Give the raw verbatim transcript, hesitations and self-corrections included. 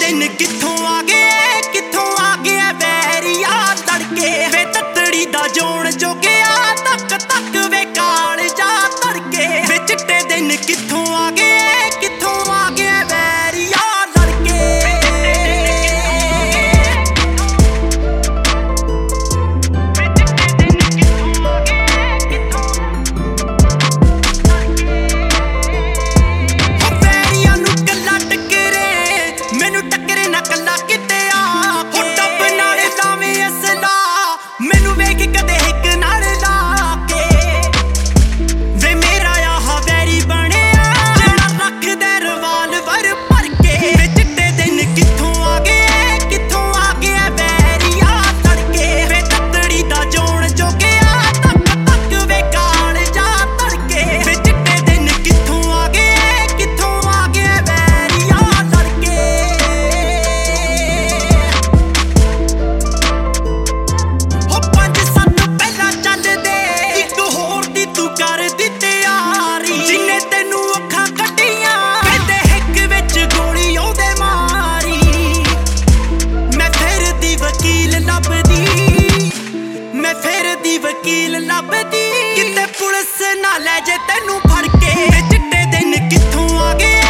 दिन कित्थों आ गए कित्थों आ गया वैरिया तड़के वे तत्तड़ी दा जोन जो गया तक तक वे काल जा तड़के वे चिट्टे दिन कित्थों आ गए कित्थों आ गया वैरिया लड़के वैरिया नू कल्ला टकरे मैनू टकरे ना कल्ला किते आ हो टब नाल लावे असला मैनू वेख कदे हिक नाल ला के वे मेरा आह वैरी बनिया जेड़ा रखदे रिवाल्वर भर के वे चिट्टे दिन कित्थों आ गए कित्थों आ गया वैरिया तड़के वे तत्तड़ी दा जोन जो गया तक तक वे काल जा तड़के वे चिट्टे दिन कित्थों आ गए कित्थों आ गया वैरिया तड़के हो पंज सत्त पहला चलदे इक होर दी तू कर दी तैयारी जिन्ने तैनू अखां कट्टियां कहंदे हिक विच गोली ओहदे मारी मैं फिर दी वकील लभदी मैं फिर दी वकील लभदी किते पुलिस ना ले जे तैनू फड़ के वे चिट्टे दिन कित्थों आ गए